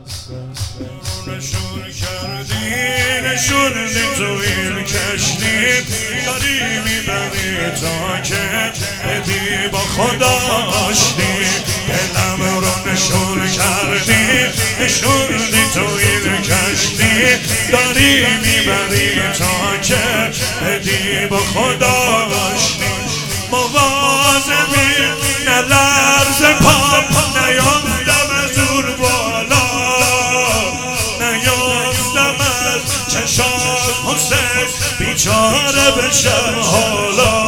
نشون کردی نشوندی تو این کشتی داری میبری تا که بدی با خدا آشتی دلم رو نشون کردی نشوندی تو این کشتی داری میبری تا که بدی با خدا آشتی مواظبی نلرز پا نیافتم از اون بالا نیافتم از چشات حسین بیچاره بشم حالا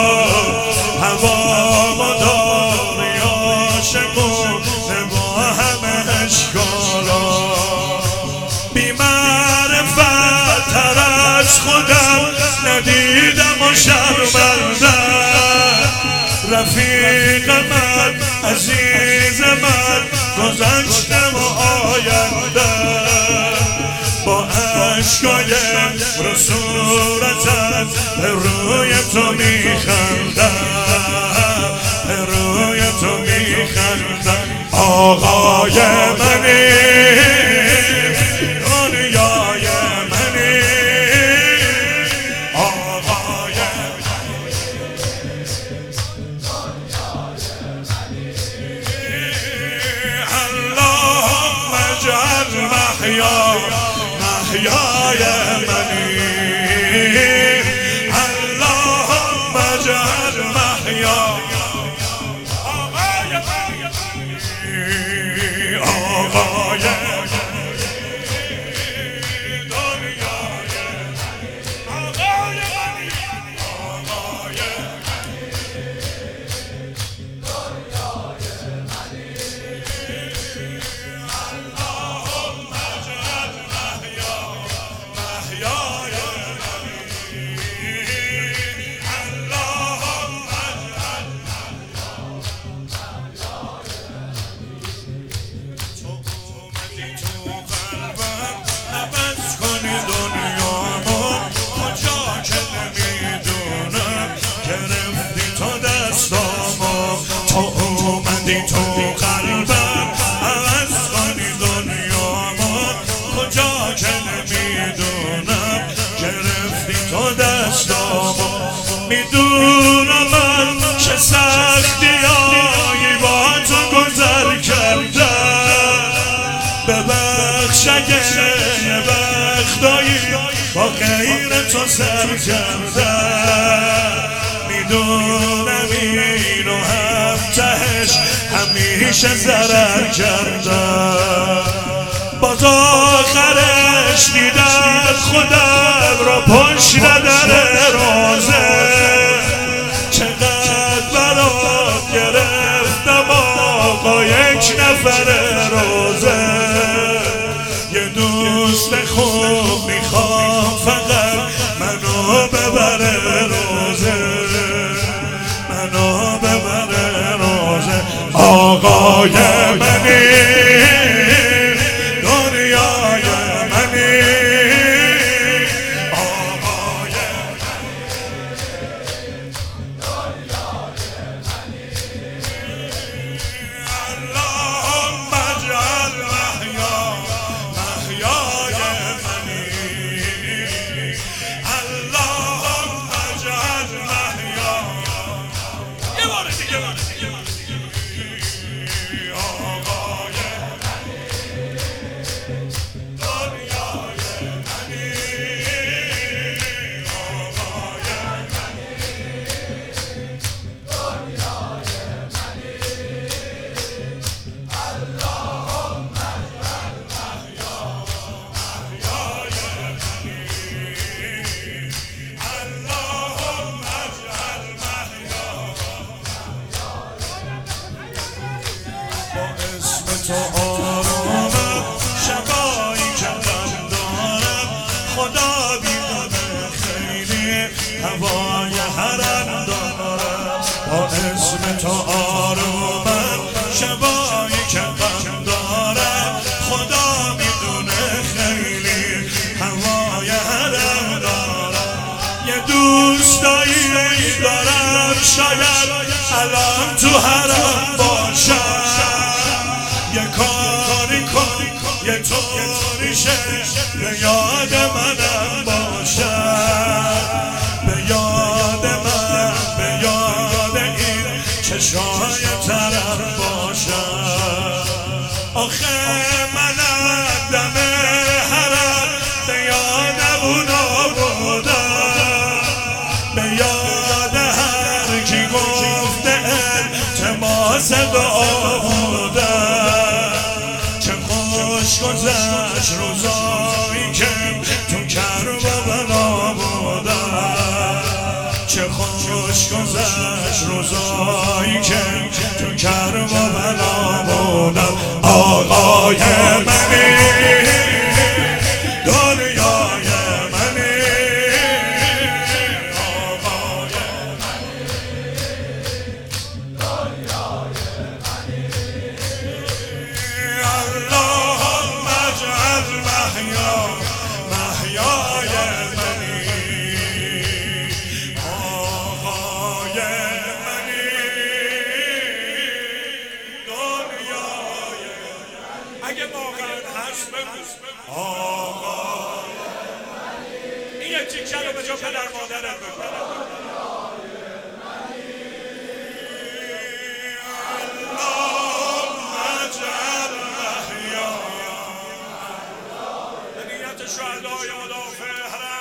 هوا مدار یاشمونه با همه اشکالا بی معرفت تر از خودم ندیدم و شرمندم رفیق من عزیز من گذشته و آینده با عشقای رو صورتم به روی تو میخندم به روی تو میخندم آقای منی دنیای منی آقای اللهم اجعل محیای منی اللهم اجعل محیای آقای تو قلبم عوض کنی دنیامو کجا که نمیدونم گرفتی تو دستامو میدونم من چه سختیایی با تو گذر کردم ببخش اگه یه وقتایی با غیر تو سر کردم میدونم اینو هم تهش همیشه ضرر کردم باز آخرش دیدم خودم رو پشت در روزه چقدر برات گرفتم آقا یک نفر روزه یه دوست خوب میخوام فقط منو ببره روزه منو ببره روزه آقای منی دنیای منی آقای اللهم اجعل محیای منی اللهم اجعل محیای یه بار دیگه تو آرومم شبایی که من دارم خدا بیدونه خیلی هوای حرم دارم با اسم تو آرومم شبایی که من دارم خدا بیدونه خیلی هوای حرم دارم یه دوستایی دارم شاید الان تو حرم باشم یه کار یاری کن یه طوری شه به یاد منم باشه، به یاد من، به یاد این چشای ترم باشه. آخه منم دم حرم به یاد اونا بودم، به یاد هر کی گفته التماس دعا بودم. چه خوش گذشت روزایی که تو کربلا بودم، چه خوش گذشت روزایی که تو کربلا بودم. آقای منی دنیای منی، آقای منی دنیای منی. اللهم اجعل محیای منی، آقای منی دنیای. اگه واقعا هست بگو آقای منی. این یک تیکه رو به جا پدر مادرت بگو. اللهم اجعل محیای به نیت شهدای مدافع حرم